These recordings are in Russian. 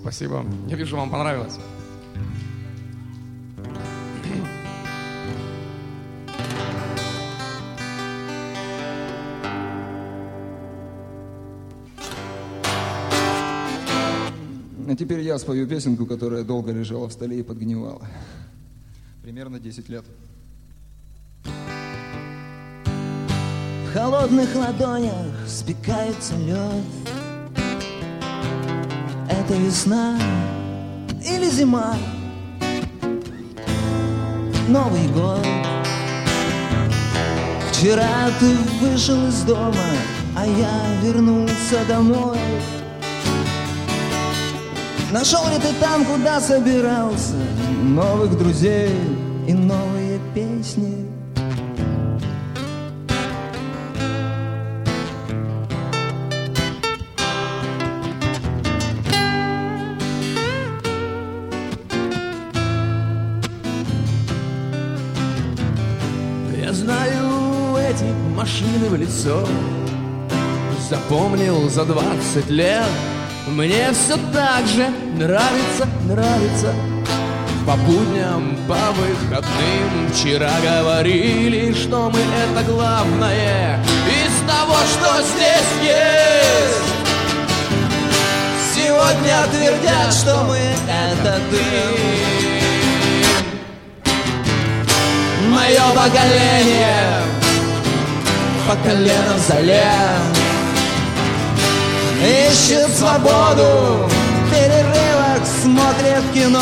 Спасибо. Я вижу, вам понравилось. А теперь я спою песенку, которая долго лежала в столе и подгнивала. Примерно 10 лет. В холодных ладонях спекается лед. Это весна или зима? Новый год. Вчера ты вышел из дома, а я вернулся домой. Нашел ли ты там, куда собирался? Новых друзей и новые песни. Я знаю эти машины в лицо, запомнил за 20 лет. Мне все так же нравится. По будням, по выходным. Вчера говорили, что мы это главное из того, что здесь есть. Сегодня твердят, что мы это ты. Мое поколение по колено в зале ищет свободу, в перерывах смотрит кино.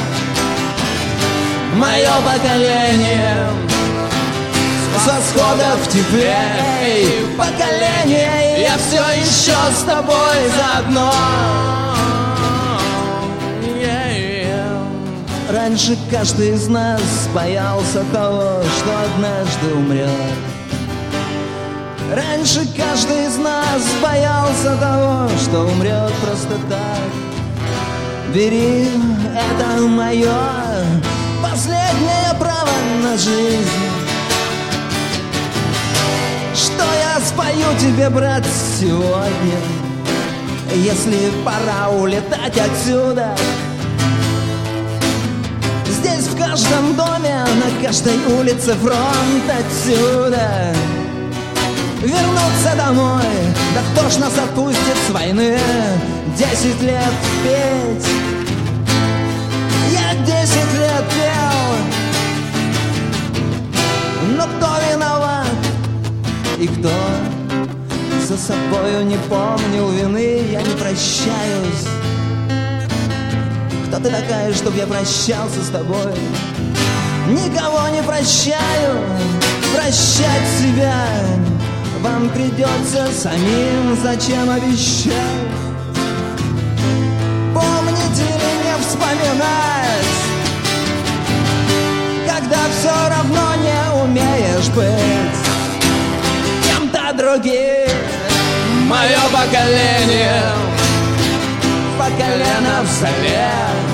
Мое поколение с восходов теплей. Поколение, я все еще с тобой заодно. Раньше каждый из нас боялся того, что однажды умрет. Раньше каждый из нас боялся того, что умрет просто так. Бери, это мое последнее право на жизнь. Что я спою тебе, брат, сегодня, если пора улетать отсюда? Здесь в каждом доме, на каждой улице фронт отсюда. Вернуться домой, да кто ж нас отпустит с войны? 10 лет петь, я 10 лет пел. Но кто виноват и кто за собою не помнил вины? Я не прощаюсь. Кто ты такая, чтоб я прощался с тобой? Никого не прощаю, прощать себя вам придется самим, зачем обещать? Помнить или не вспоминать, когда все равно не умеешь быть кем-то другим. Мое поколение по колено в зале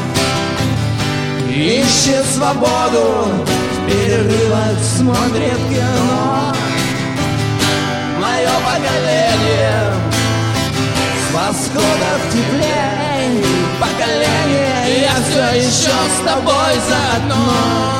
ищет свободу, в перерывах смотрит кино. Мое поколение с восходов теплей. Поколение, я все еще с тобой заодно.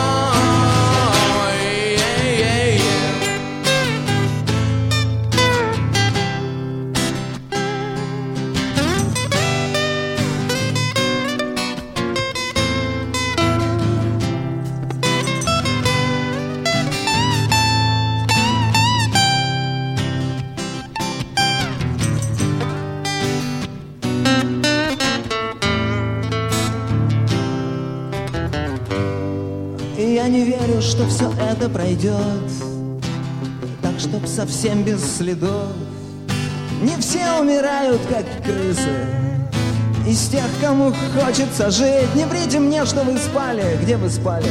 Я не верю, что все это пройдет так, чтоб совсем без следов. Не все умирают, как крысы. Из тех, кому хочется жить, не врите мне, что вы спали. Где вы спали?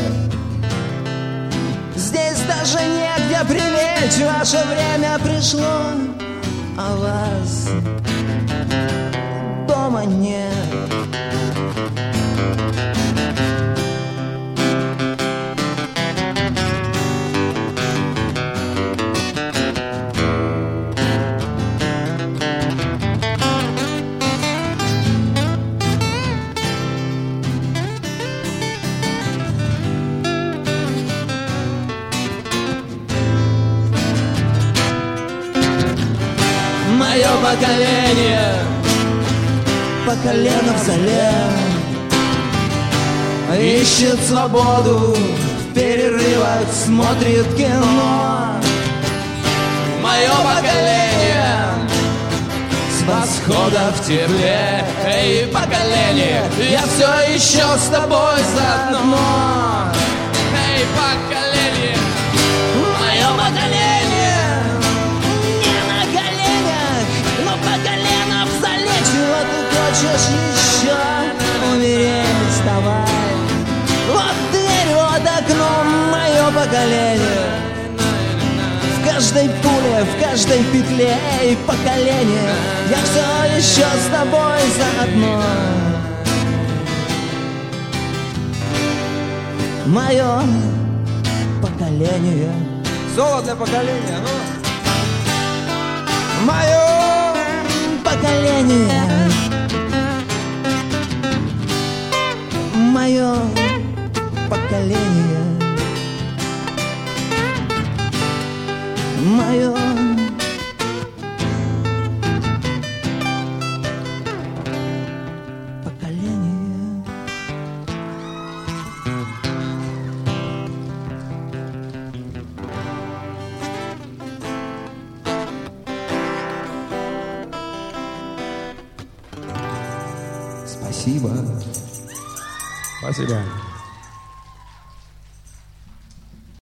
Здесь даже негде прилечь. Ваше время пришло, а вас дома нет. поколение по колено в зале ищет свободу, в перерывах смотрит кино. Мое поколение с восхода в тепле. Эй, поколение, я все еще с тобой заодно. Эй, поколение, Мое поколение не на коленях, но по колено в зале. Чего ты хочешь еще? Умереть, вставай. Вот дверь, вот окно, мое поколение. В каждой пуле, в каждой петле и поколение. Я все еще с тобой заодно. Мое поколение. Соло для поколения, ну. Мое поколение. Мое поколение. Мое поколение. Спасибо. Спасибо.